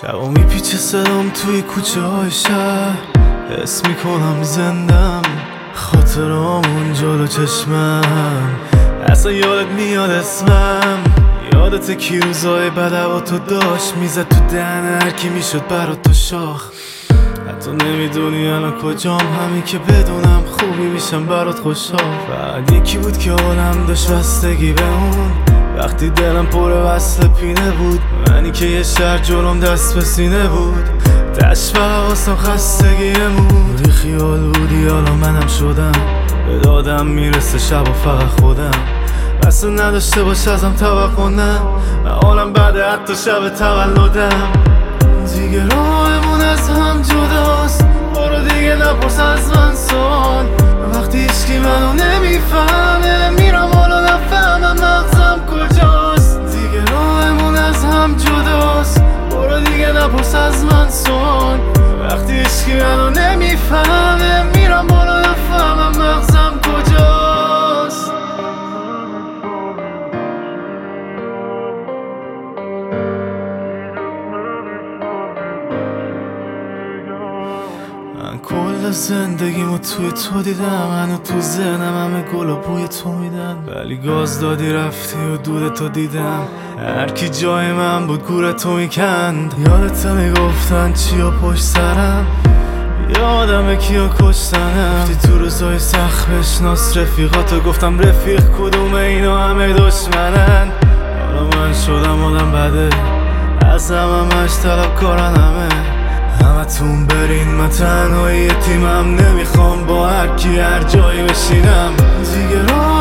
شبا میپیچه صدام توی کوچه های شهر، حس میکنم زندم، خاطرامون جلو چشمم. اصلا یادت میاد اسمم، یادت کی روزای بد هوا تو داشت میزد تو دهن هرکی میشد برات تو شاخ. حتی نمیدونی الان کجام، همین که بدونم خوبی میشم برات خوشحال. فقط یکی بود که حالم داشت بستگی به اون، وقتی دلم پر وصل پینه بود، منی که یه شهر جلوم دست به سینه بود. دشت و حواسم خستگیمون، بودی خیال بودی حالا منم شدم، به دادم میرسه شب و فقط خودم، اصلا نداشته باش ازم توقع نه، من حالم بعد حتی شب تولدم. دیگه راهمون از هم جداست، برو دیگه نپرس از من سوال، وقتی هیچکی منو نمیفهمه میرم حالا نفهمم مغزم کجاست. دیگه راهمون از هم جداست، برو دیگه نپرس از من سوال، وقتی هیچکی منو نمیفهمه میرم حالا نفهمم مغزم کجاست. من کل زندگیمو توی تو دیدم، منو تو ذهنم همه گل و بوی تو میدن، ولی گاز دادی رفتی و دورتو دیدم، هرکی جای من بود گورتو میکند. یادت میگفتن چیا پشت سرم، یادمه کیا کشتنم، گفتی تو روزای سخت بشناس رفیقاتو، گفتم رفیق کدومه اینا همه دشمنن. حالا من شدم آدم بده، از همش طلبکارن همه تون برین، من تنهای تیمم، نمیخوام با هرکی هر جایی بشینم. دیگه